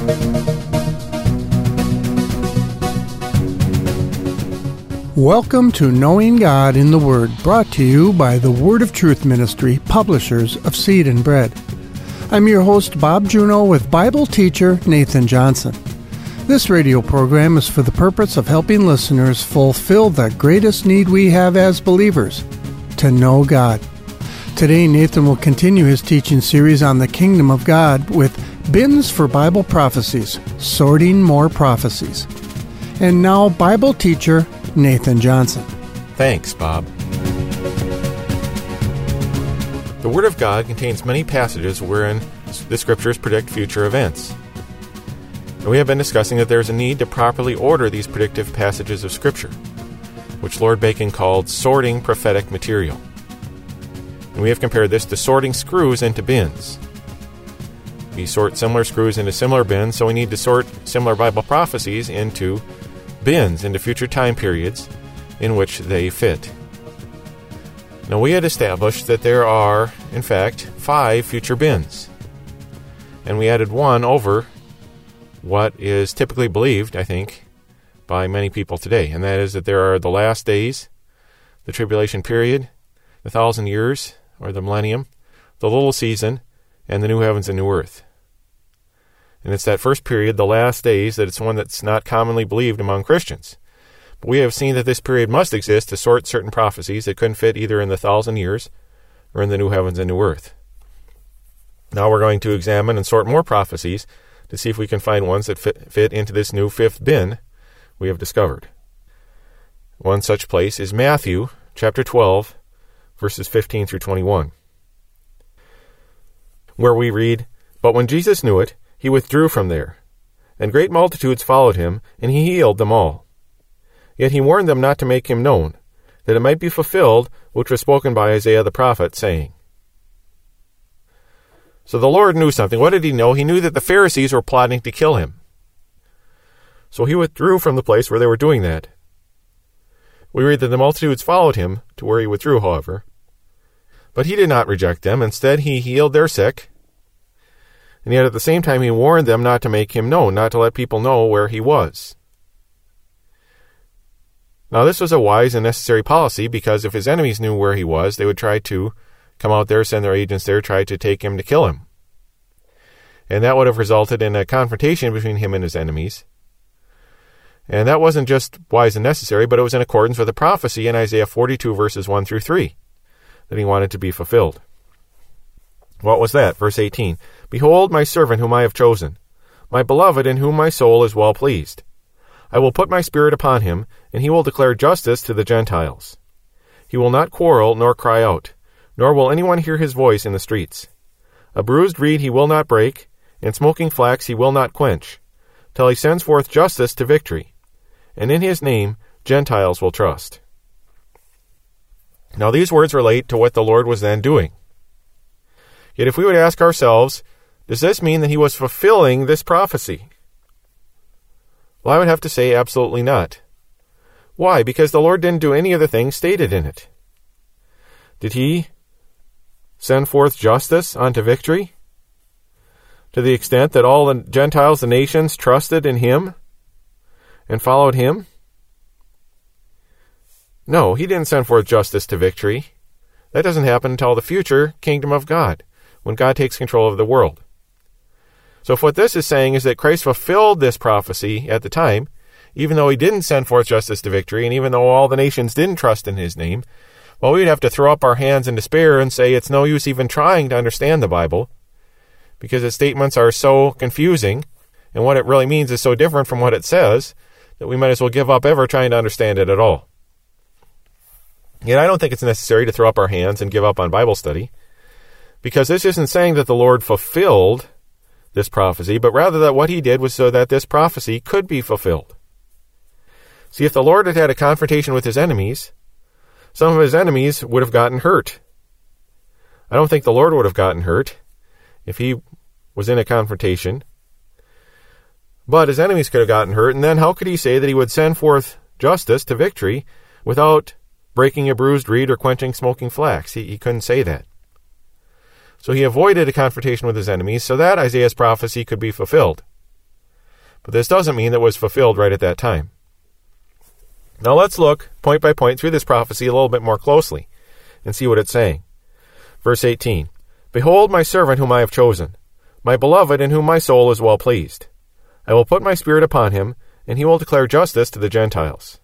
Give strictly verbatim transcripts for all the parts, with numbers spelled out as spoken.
Welcome to Knowing God in the Word, brought to you by the Word of Truth Ministry, publishers of Seed and Bread. I'm your host, Bob Juneau, with Bible teacher Nathan Johnson. This radio program is for the purpose of helping listeners fulfill the greatest need we have as believers, to know God. Today, Nathan will continue his teaching series on the Kingdom of God with Bins for Bible Prophecies, Sorting More Prophecies. And now, Bible teacher Nathan Johnson. Thanks, Bob. The Word of God contains many passages wherein the Scriptures predict future events. And we have been discussing that there is a need to properly order these predictive passages of Scripture, which Lord Bacon called sorting prophetic material. And we have compared this to sorting screws into bins. We sort similar screws into similar bins, so we need to sort similar Bible prophecies into bins, into future time periods in which they fit. Now, we had established that there are, in fact, five future bins. And we added one over what is typically believed, I think, by many people today. And that is that there are the last days, the tribulation period, the thousand years, or the millennium, the little season, and the new heavens and new earth. And it's that first period, the last days, that it's one that's not commonly believed among Christians. But we have seen that this period must exist to sort certain prophecies that couldn't fit either in the thousand years or in the new heavens and new earth. Now we're going to examine and sort more prophecies to see if we can find ones that fit, fit into this new fifth bin we have discovered. One such place is Matthew chapter twelve, verses fifteen through twenty-one, where we read, "But when Jesus knew it, he withdrew from there, and great multitudes followed him, and he healed them all. Yet he warned them not to make him known, that it might be fulfilled which was spoken by Isaiah the prophet, saying." So the Lord knew something. What did he know? He knew that the Pharisees were plotting to kill him. So he withdrew from the place where they were doing that. We read that the multitudes followed him to where he withdrew, however. But he did not reject them. Instead, he healed their sick. And yet at the same time, he warned them not to make him known, not to let people know where he was. Now, this was a wise and necessary policy, because if his enemies knew where he was, they would try to come out there, send their agents there, try to take him to kill him. And that would have resulted in a confrontation between him and his enemies. And that wasn't just wise and necessary, but it was in accordance with the prophecy in Isaiah forty-two, verses one through three, that he wanted to be fulfilled. What was that? Verse eighteen, "Behold my servant whom I have chosen, my beloved in whom my soul is well pleased. I will put my spirit upon him, and he will declare justice to the Gentiles. He will not quarrel nor cry out, nor will anyone hear his voice in the streets. A bruised reed he will not break, and smoking flax he will not quench, till he sends forth justice to victory. And in his name Gentiles will trust." Now these words relate to what the Lord was then doing. Yet if we would ask ourselves, does this mean that he was fulfilling this prophecy? Well, I would have to say absolutely not. Why? Because the Lord didn't do any of the things stated in it. Did he send forth justice unto victory? To the extent that all the Gentiles, the nations, trusted in him and followed him? No, he didn't send forth justice to victory. That doesn't happen until the future kingdom of God, when God takes control of the world. So if what this is saying is that Christ fulfilled this prophecy at the time, even though he didn't send forth justice to victory, and even though all the nations didn't trust in his name, well, we'd have to throw up our hands in despair and say it's no use even trying to understand the Bible, because its statements are so confusing, and what it really means is so different from what it says, that we might as well give up ever trying to understand it at all. Yet I don't think it's necessary to throw up our hands and give up on Bible study, because this isn't saying that the Lord fulfilled this prophecy, but rather that what he did was so that this prophecy could be fulfilled. See, if the Lord had had a confrontation with his enemies, some of his enemies would have gotten hurt. I don't think the Lord would have gotten hurt if he was in a confrontation. But his enemies could have gotten hurt, and then how could he say that he would send forth justice to victory without breaking a bruised reed or quenching smoking flax? He, he couldn't say that. So he avoided a confrontation with his enemies so that Isaiah's prophecy could be fulfilled. But this doesn't mean that it was fulfilled right at that time. Now let's look point by point through this prophecy a little bit more closely and see what it's saying. Verse eighteen, Behold my servant whom I have chosen, my beloved in whom my soul is well pleased. I will put my spirit upon him, and he will declare justice to the Gentiles.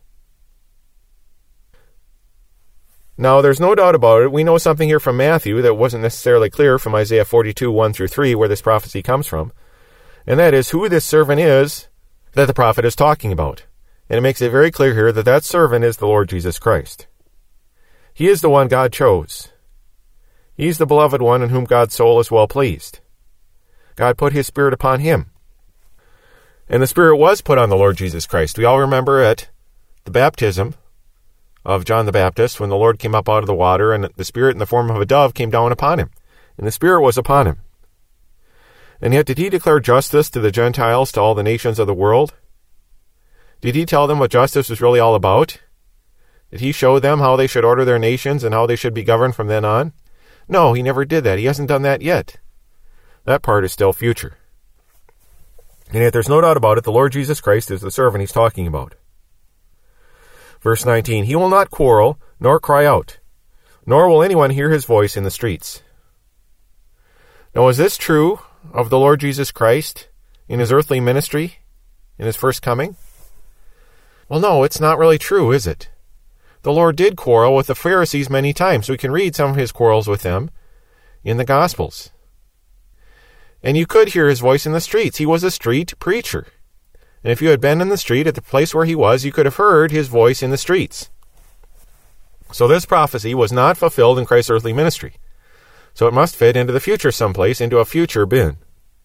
Now, there's no doubt about it. We know something here from Matthew that wasn't necessarily clear from Isaiah forty-two, one through three, where this prophecy comes from. And that is who this servant is that the prophet is talking about. And it makes it very clear here that that servant is the Lord Jesus Christ. He is the one God chose. He's the beloved one in whom God's soul is well pleased. God put his Spirit upon him. And the Spirit was put on the Lord Jesus Christ. We all remember at the baptism of John the Baptist, when the Lord came up out of the water, and the Spirit in the form of a dove came down upon him. And the Spirit was upon him. And yet did he declare justice to the Gentiles, to all the nations of the world? Did he tell them what justice was really all about? Did he show them how they should order their nations and how they should be governed from then on? No, he never did that. He hasn't done that yet. That part is still future. And yet there's no doubt about it, the Lord Jesus Christ is the servant he's talking about. Verse nineteen, He will not quarrel, nor cry out, nor will anyone hear his voice in the streets. Now, is this true of the Lord Jesus Christ in his earthly ministry, in his first coming? Well, no, it's not really true, is it? The Lord did quarrel with the Pharisees many times. We can read some of his quarrels with them in the Gospels. And you could hear his voice in the streets. He was a street preacher. And if you had been in the street at the place where he was, you could have heard his voice in the streets. So this prophecy was not fulfilled in Christ's earthly ministry. So it must fit into the future someplace, into a future bin.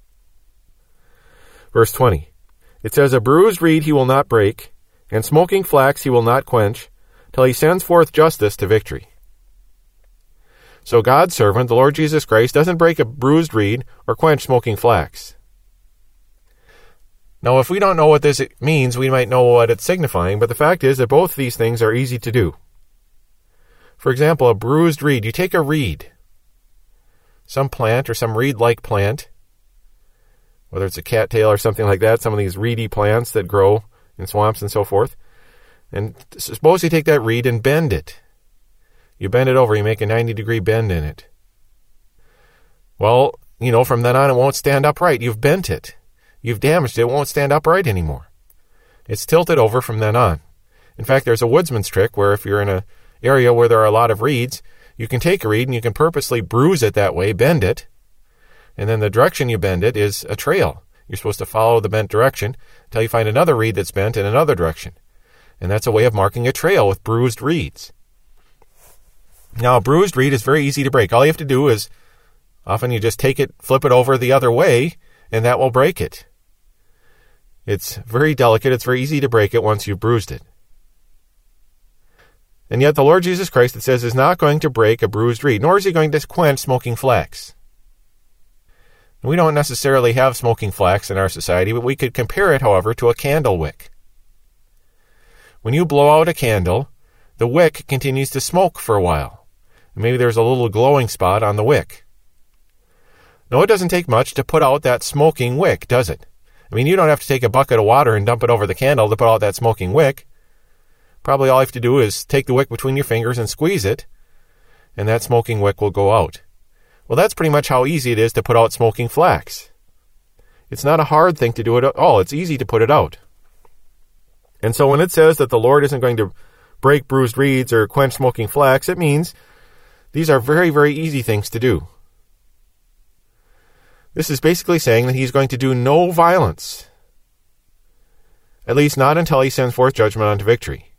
Verse twenty. It says, A bruised reed he will not break, and smoking flax he will not quench, till he sends forth justice to victory. So God's servant, the Lord Jesus Christ, doesn't break a bruised reed or quench smoking flax. Now, if we don't know what this means, we might know what it's signifying, but the fact is that both these things are easy to do. For example, a bruised reed. You take a reed, some plant or some reed-like plant, whether it's a cattail or something like that, some of these reedy plants that grow in swamps and so forth, and suppose you take that reed and bend it. You bend it over, you make a ninety degree bend in it. Well, you know, from then on it won't stand upright. You've bent it. You've damaged it. It won't stand upright anymore. It's tilted over from then on. In fact, there's a woodsman's trick where if you're in an area where there are a lot of reeds, you can take a reed and you can purposely bruise it that way, bend it, and then the direction you bend it is a trail. You're supposed to follow the bent direction until you find another reed that's bent in another direction. And that's a way of marking a trail with bruised reeds. Now, a bruised reed is very easy to break. All you have to do is, often you just take it, flip it over the other way, and that will break it. It's very delicate. It's very easy to break it once you've bruised it. And yet the Lord Jesus Christ, it says, is not going to break a bruised reed, nor is he going to quench smoking flax. We don't necessarily have smoking flax in our society, but we could compare it, however, to a candle wick. When you blow out a candle, the wick continues to smoke for a while. Maybe there's a little glowing spot on the wick. No, it doesn't take much to put out that smoking wick, does it? I mean, you don't have to take a bucket of water and dump it over the candle to put out that smoking wick. Probably all you have to do is take the wick between your fingers and squeeze it, and that smoking wick will go out. Well, that's pretty much how easy it is to put out smoking flax. It's not a hard thing to do it at all. It's easy to put it out. And so when it says that the Lord isn't going to break bruised reeds or quench smoking flax, it means these are very, very easy things to do. This is basically saying that he's going to do no violence, at least not until he sends forth judgment unto victory.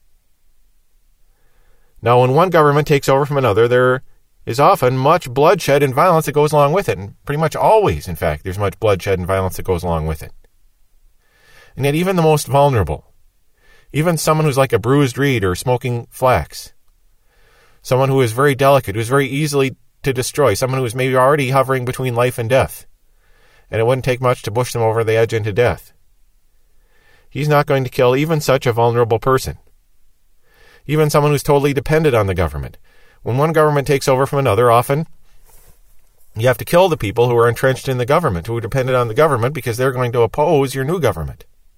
Now, when one government takes over from another, there is often much bloodshed and violence that goes along with it, and pretty much always, in fact, there's much bloodshed and violence that goes along with it. And yet even the most vulnerable, even someone who's like a bruised reed or smoking flax, someone who is very delicate, who's very easily to destroy, someone who is maybe already hovering between life and death, and it wouldn't take much to push them over the edge into death. He's not going to kill even such a vulnerable person. Even someone who's totally dependent on the government. When one government takes over from another, often you have to kill the people who are entrenched in the government, who are dependent on the government, because they're going to oppose your new government.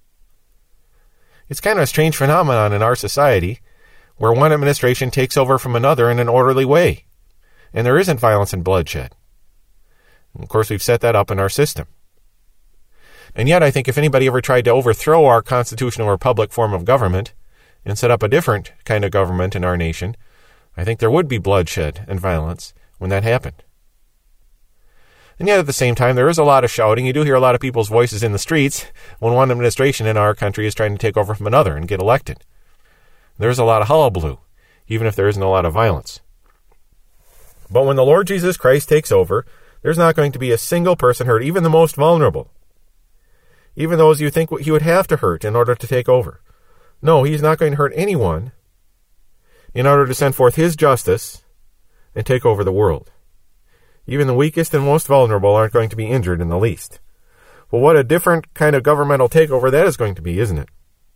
It's kind of a strange phenomenon in our society where one administration takes over from another in an orderly way, and there isn't violence and bloodshed. And of course, we've set that up in our system. And yet, I think if anybody ever tried to overthrow our constitutional republic form of government and set up a different kind of government in our nation, I think there would be bloodshed and violence when that happened. And yet, at the same time, there is a lot of shouting. You do hear a lot of people's voices in the streets when one administration in our country is trying to take over from another and get elected. There's a lot of hullabaloo, even if there isn't a lot of violence. But when the Lord Jesus Christ takes over, there's not going to be a single person hurt, even the most vulnerable. Even those you think he would have to hurt in order to take over. No, he's not going to hurt anyone in order to send forth his justice and take over the world. Even the weakest and most vulnerable aren't going to be injured in the least. Well, what a different kind of governmental takeover that is going to be, isn't it?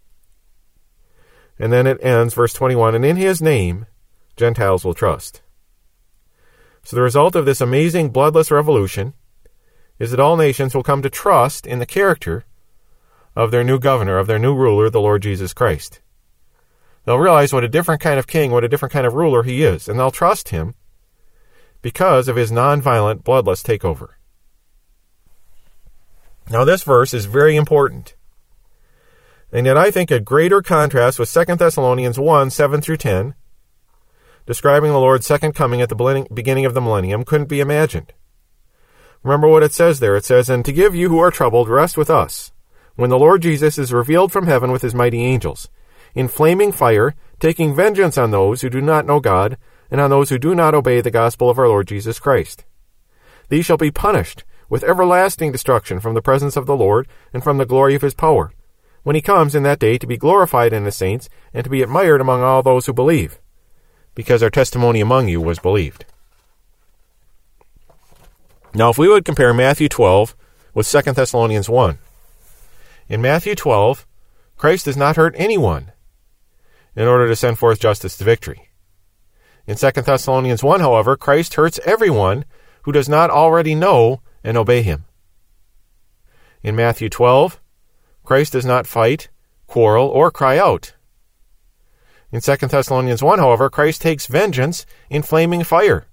And then it ends, verse twenty-one, and in his name, Gentiles will trust. So the result of this amazing bloodless revolution is that all nations will come to trust in the character of their new governor, of their new ruler, the Lord Jesus Christ. They'll realize what a different kind of king, what a different kind of ruler he is, and they'll trust him because of his nonviolent, bloodless takeover. Now, this verse is very important, and yet I think a greater contrast with Second Thessalonians one, seven through ten, describing the Lord's second coming at the beginning of the millennium, couldn't be imagined. Remember what it says there. It says, and to give you who are troubled rest with us, when the Lord Jesus is revealed from heaven with his mighty angels, in flaming fire, taking vengeance on those who do not know God, and on those who do not obey the gospel of our Lord Jesus Christ. These shall be punished with everlasting destruction from the presence of the Lord and from the glory of his power, when he comes in that day to be glorified in his saints and to be admired among all those who believe, because our testimony among you was believed. Now, if we would compare Matthew twelve with Second Thessalonians one, in Matthew twelve, Christ does not hurt anyone in order to send forth justice to victory. In Second Thessalonians one, however, Christ hurts everyone who does not already know and obey him. In Matthew twelve, Christ does not fight, quarrel, or cry out. In Second Thessalonians one, however, Christ takes vengeance in flaming fire.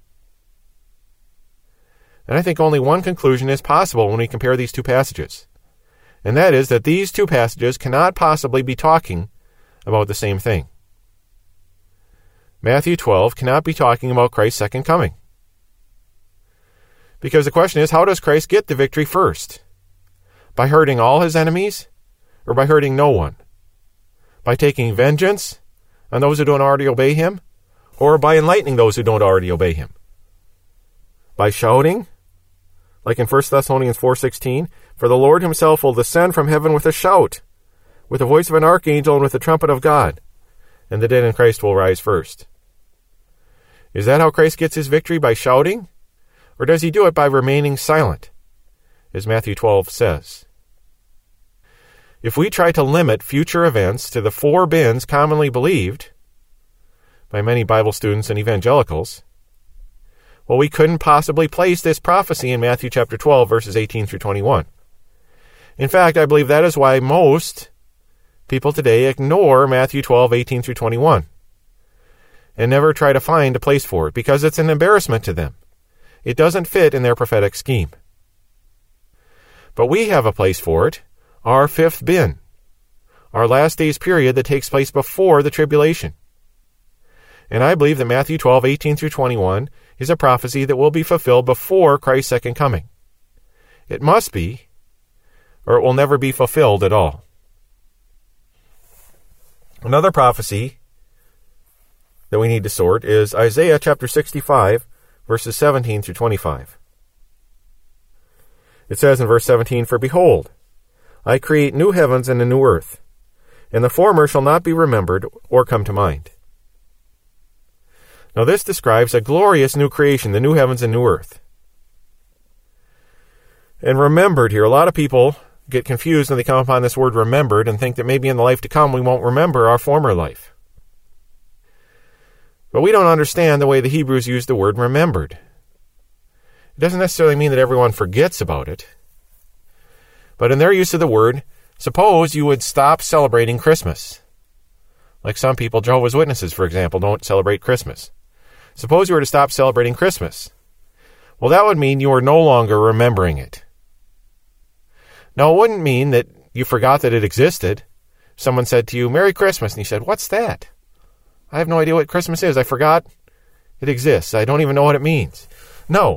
And I think only one conclusion is possible when we compare these two passages, and that is that these two passages cannot possibly be talking about the same thing. Matthew twelve cannot be talking about Christ's second coming. Because the question is, how does Christ get the victory first? By hurting all his enemies, or by hurting no one? By taking vengeance on those who don't already obey him, or by enlightening those who don't already obey him? By shouting, like in First Thessalonians four sixteen, for the Lord himself will descend from heaven with a shout, with the voice of an archangel and with the trumpet of God, and the dead in Christ will rise first. Is that how Christ gets his victory, by shouting? Or does he do it by remaining silent, as Matthew twelve says? If we try to limit future events to the four bins commonly believed by many Bible students and evangelicals, well, we couldn't possibly place this prophecy in Matthew chapter twelve, verses eighteen through twenty-one. In fact, I believe that is why most people today ignore Matthew twelve, eighteen through twenty-one, and never try to find a place for it, because it's an embarrassment to them. It doesn't fit in their prophetic scheme. But we have a place for it, our fifth bin, our last days period that takes place before the tribulation. And I believe that Matthew twelve, eighteen through twenty-one is a prophecy that will be fulfilled before Christ's second coming. It must be, or it will never be fulfilled at all. Another prophecy that we need to sort is Isaiah chapter sixty-five, verses seventeen through twenty-five. It says in verse seventeen, for behold, I create new heavens and a new earth, and the former shall not be remembered or come to mind. Now this describes a glorious new creation, the new heavens and new earth. And remembered here, a lot of people get confused when they come upon this word remembered and think that maybe in the life to come we won't remember our former life. But we don't understand the way the Hebrews use the word remembered. It doesn't necessarily mean that everyone forgets about it. But in their use of the word, Suppose you would stop celebrating Christmas. Like some people, Jehovah's Witnesses, for example, don't celebrate Christmas. Suppose you were to stop celebrating Christmas. Well, that would mean you are no longer remembering it. Now, it wouldn't mean that you forgot that it existed. Someone said to you, Merry Christmas, and you said, what's that? I have no idea what Christmas is. I forgot it exists. I don't even know what it means. No.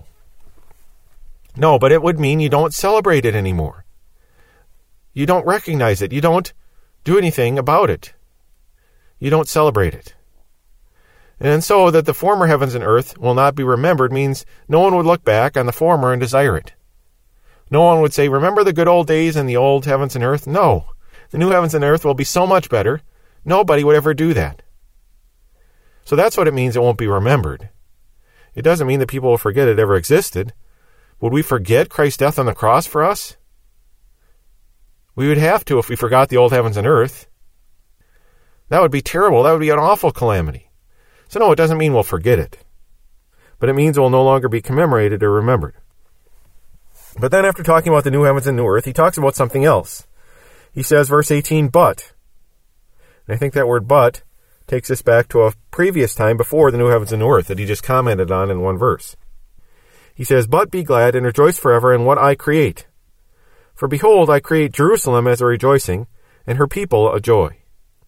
No, but it would mean you don't celebrate it anymore. You don't recognize it. You don't do anything about it. You don't celebrate it. And so that the former heavens and earth will not be remembered means no one would look back on the former and desire it. No one would say, remember the good old days and the old heavens and earth? No. The new heavens and earth will be so much better. Nobody would ever do that. So that's what it means it won't be remembered. It doesn't mean that people will forget it ever existed. Would we forget Christ's death on the cross for us? We would have to if we forgot the old heavens and earth. That would be terrible. That would be an awful calamity. So no, it doesn't mean we'll forget it. But it means it will no longer be commemorated or remembered. But then after talking about the new heavens and new earth, he talks about something else. He says, verse eighteen, but. And I think that word but takes us back to a previous time before the new heavens and new earth that he just commented on in one verse. He says, but be glad and rejoice forever in what I create. For behold, I create Jerusalem as a rejoicing, and her people a joy.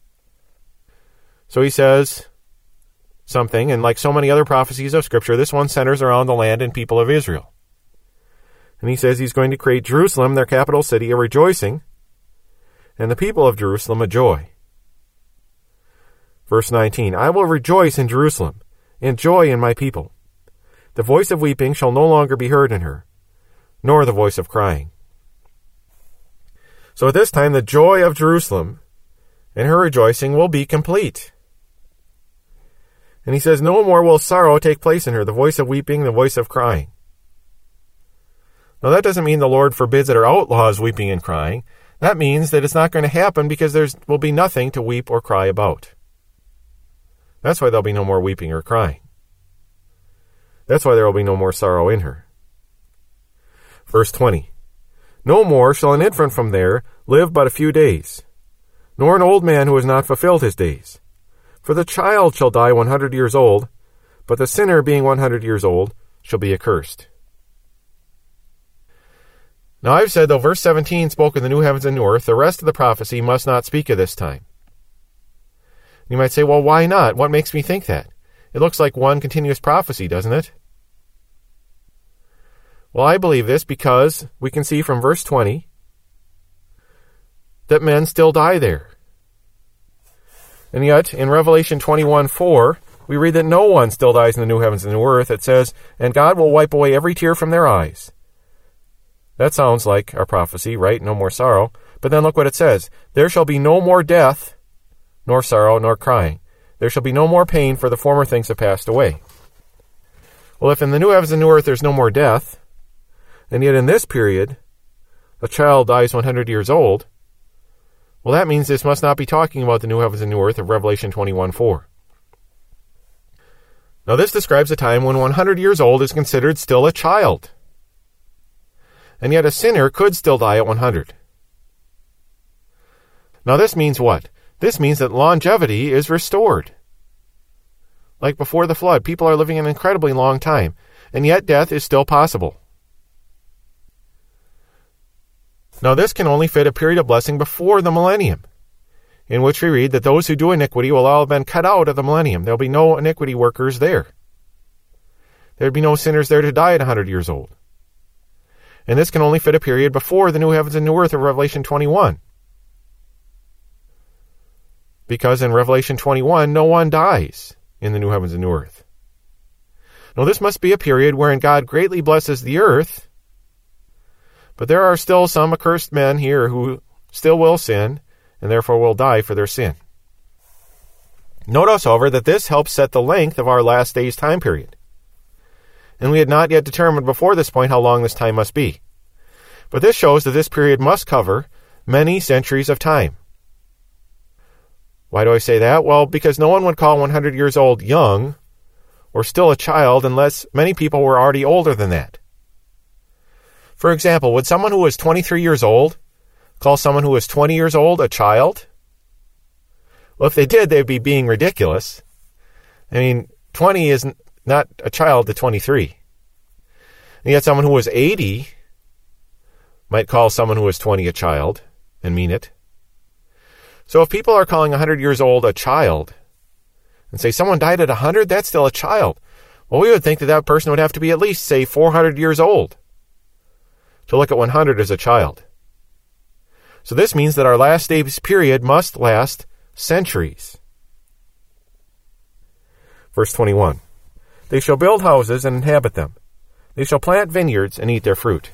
So he says something, and like so many other prophecies of Scripture, this one centers around the land and people of Israel. And he says he's going to create Jerusalem, their capital city, a rejoicing, and the people of Jerusalem a joy. Verse nineteen, I will rejoice in Jerusalem, and joy in my people. The voice of weeping shall no longer be heard in her, nor the voice of crying. So at this time, the joy of Jerusalem and her rejoicing will be complete. And he says, no more will sorrow take place in her, the voice of weeping, the voice of crying. Now that doesn't mean the Lord forbids it or outlaws weeping and crying. That means that it's not going to happen because there will be nothing to weep or cry about. That's why there'll be no more weeping or crying. That's why there will be no more sorrow in her. Verse twenty, no more shall an infant from there live but a few days, nor an old man who has not fulfilled his days. For the child shall die one hundred years old, but the sinner being one hundred years old shall be accursed. Now I've said, though verse seventeen spoke of the new heavens and new earth, the rest of the prophecy must not speak of this time. You might say, well, why not? What makes me think that? It looks like one continuous prophecy, doesn't it? Well, I believe this because we can see from verse twenty that men still die there. And yet, in Revelation twenty-one four, we read that no one still dies in the new heavens and new earth. It says, and God will wipe away every tear from their eyes. That sounds like our prophecy, right? No more sorrow. But then look what it says. There shall be no more death, nor sorrow, nor crying. There shall be no more pain, for the former things have passed away. Well, if in the new heavens and new earth there's no more death, and yet in this period, a child dies one hundred years old, well, that means this must not be talking about the new heavens and new earth of Revelation twenty-one four. Now, this describes a time when one hundred years old is considered still a child. And yet a sinner could still die at one hundred. Now, this means what? This means that longevity is restored. Like before the flood, people are living an incredibly long time, and yet death is still possible. Now, this can only fit a period of blessing before the millennium, in which we read that those who do iniquity will all have been cut out of the millennium. There will be no iniquity workers there. There will be no sinners there to die at one hundred years old. And this can only fit a period before the new heavens and new earth of Revelation twenty-one. Because in Revelation twenty-one, no one dies in the new heavens and new earth. Now, this must be a period wherein God greatly blesses the earth, but there are still some accursed men here who still will sin, and therefore will die for their sin. Notice, however, that this helps set the length of our last days time period. And we had not yet determined before this point how long this time must be. But this shows that this period must cover many centuries of time. Why do I say that? Well, because no one would call one hundred years old young or still a child unless many people were already older than that. For example, would someone who was twenty-three years old call someone who is twenty years old a child? Well, if they did, they'd be being ridiculous. I mean, twenty is not a child to twenty-three. And yet someone who was eighty might call someone who was twenty a child and mean it. So if people are calling one hundred years old a child and say someone died at one hundred, that's still a child. Well, we would think that that person would have to be at least, say, four hundred years old to look at one hundred as a child. So this means that our last days period must last centuries. Verse twenty-one. They shall build houses and inhabit them. They shall plant vineyards and eat their fruit.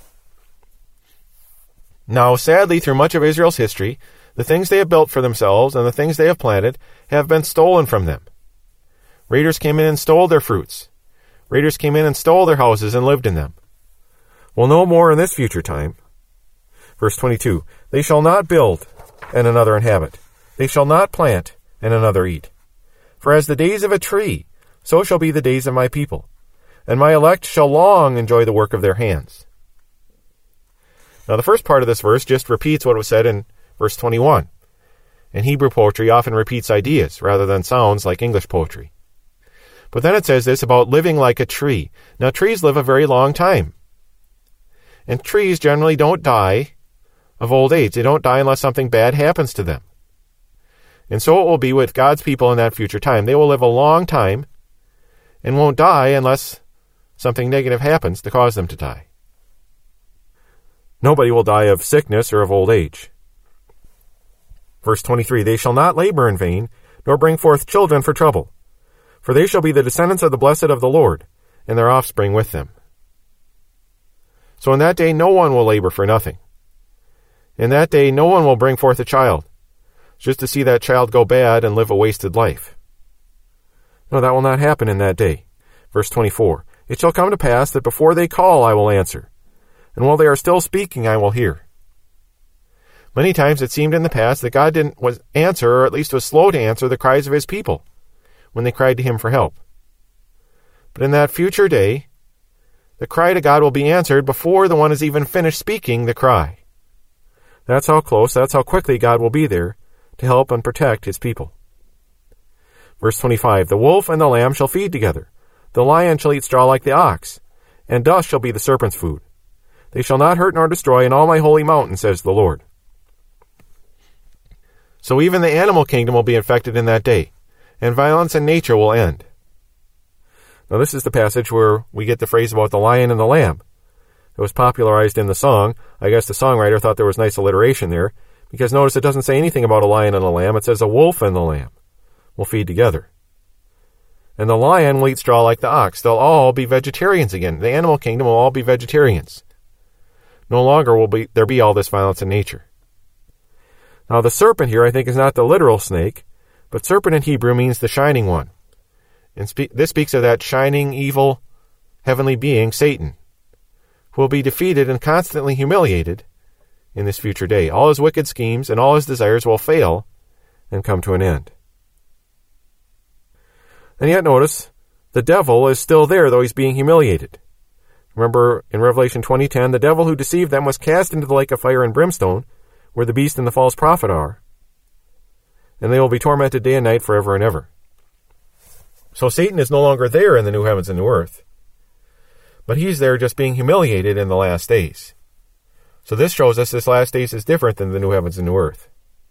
Now, sadly, through much of Israel's history, the things they have built for themselves and the things they have planted have been stolen from them. Raiders came in and stole their fruits. Raiders came in and stole their houses and lived in them. Well, no more in this future time. Verse twenty-two. They shall not build and another inhabit. They shall not plant and another eat. For as the days of a tree, so shall be the days of my people, and my elect shall long enjoy the work of their hands. Now, the first part of this verse just repeats what was said in verse twenty-one. And Hebrew poetry often repeats ideas rather than sounds like English poetry. But then it says this about living like a tree. Now, trees live a very long time. And trees generally don't die of old age. They don't die unless something bad happens to them. And so it will be with God's people in that future time. They will live a long time and won't die unless something negative happens to cause them to die. Nobody will die of sickness or of old age. Verse twenty-three, they shall not labor in vain, nor bring forth children for trouble. For they shall be the descendants of the blessed of the Lord, and their offspring with them. So in that day no one will labor for nothing. In that day no one will bring forth a child, just to see that child go bad and live a wasted life. No, that will not happen in that day. Verse twenty-four, it shall come to pass that before they call I will answer, and while they are still speaking I will hear. Many times it seemed in the past that God didn't was answer, or at least was slow to answer, the cries of his people when they cried to him for help. But in that future day, the cry to God will be answered before the one has even finished speaking the cry. That's how close, that's how quickly God will be there to help and protect his people. Verse twenty-five, the wolf and the lamb shall feed together. The lion shall eat straw like the ox, and dust shall be the serpent's food. They shall not hurt nor destroy in all my holy mountain, says the Lord. So even the animal kingdom will be infected in that day, and violence in nature will end. Now this is the passage where we get the phrase about the lion and the lamb. It was popularized in the song. I guess the songwriter thought there was nice alliteration there, because notice it doesn't say anything about a lion and a lamb. It says a wolf and the lamb will feed together. And the lion will eat straw like the ox. They'll all be vegetarians again. The animal kingdom will all be vegetarians. No longer will be there be all this violence in nature. Now the serpent here, I think, is not the literal snake, but serpent in Hebrew means the shining one. And spe- this speaks of that shining, evil, heavenly being, Satan, who will be defeated and constantly humiliated in this future day. All his wicked schemes and all his desires will fail and come to an end. And yet notice, the devil is still there, though he's being humiliated. Remember, in Revelation twenty ten, the devil who deceived them was cast into the lake of fire and brimstone, where the beast and the false prophet are, and they will be tormented day and night forever and ever. So Satan is no longer there in the new heavens and new earth, but he's there just being humiliated in the last days. So this shows us this last days is different than the new heavens and new earth.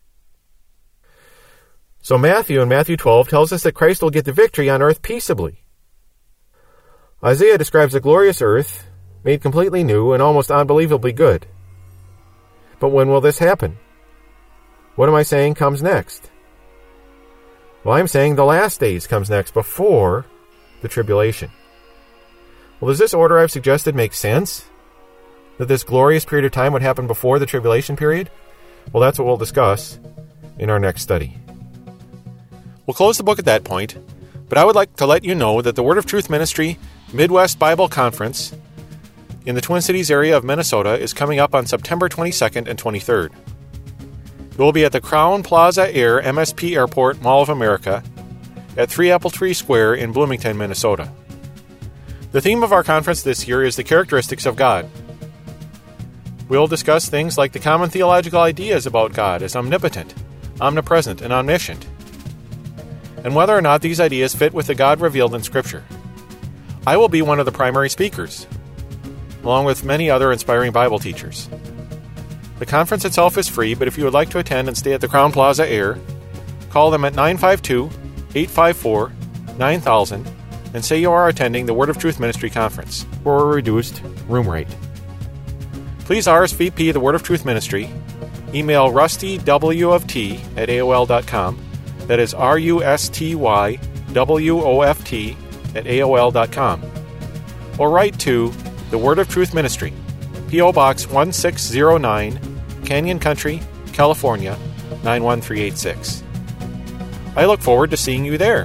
So Matthew in Matthew twelve tells us that Christ will get the victory on earth peaceably. Isaiah describes a glorious earth made completely new and almost unbelievably good. But when will this happen? What am I saying comes next? Well, I'm saying the last days comes next before the tribulation. Well, does this order I've suggested make sense? That this glorious period of time would happen before the tribulation period? Well, that's what we'll discuss in our next study. We'll close the book at that point, but I would like to let you know that the Word of Truth Ministry Midwest Bible Conference in the Twin Cities area of Minnesota is coming up on September twenty-second and twenty-third. It will be at the Crown Plaza Air M S P Airport Mall of America at three Apple Tree Square in Bloomington, Minnesota. The theme of our conference this year is the characteristics of God. We'll discuss things like the common theological ideas about God as omnipotent, omnipresent, and omniscient, and whether or not these ideas fit with the God revealed in Scripture. I will be one of the primary speakers, along with many other inspiring Bible teachers. The conference itself is free, but if you would like to attend and stay at the Crowne Plaza Air, call them at nine five two, eight five four, nine thousand and say you are attending the Word of Truth Ministry Conference for a reduced room rate. Please R S V P the Word of Truth Ministry. Email rustywoft at A O L dot com. That is R U S T Y W O F T at A O L dot com. Or write to the Word of Truth Ministry, P O Box one six zero nine, Canyon Country, California, nine one three eight six. I look forward to seeing you there.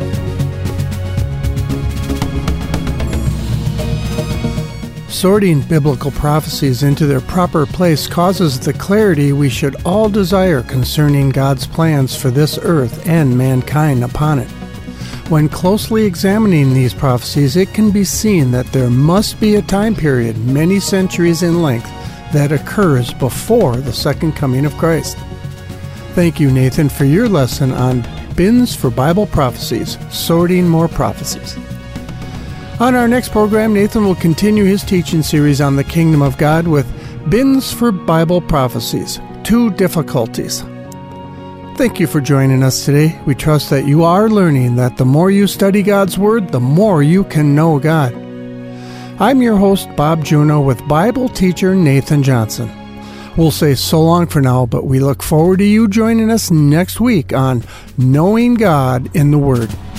Sorting biblical prophecies into their proper place causes the clarity we should all desire concerning God's plans for this earth and mankind upon it. When closely examining these prophecies, it can be seen that there must be a time period many centuries in length that occurs before the second coming of Christ. Thank you, Nathan, for your lesson on Bins for Bible Prophecies, Sorting More Prophecies. On our next program, Nathan will continue his teaching series on the Kingdom of God with Bins for Bible Prophecies, Two Difficulties. Thank you for joining us today. We trust that you are learning that the more you study God's Word, the more you can know God. I'm your host, Bob Juno, with Bible teacher Nathan Johnson. We'll say so long for now, but we look forward to you joining us next week on Knowing God in the Word.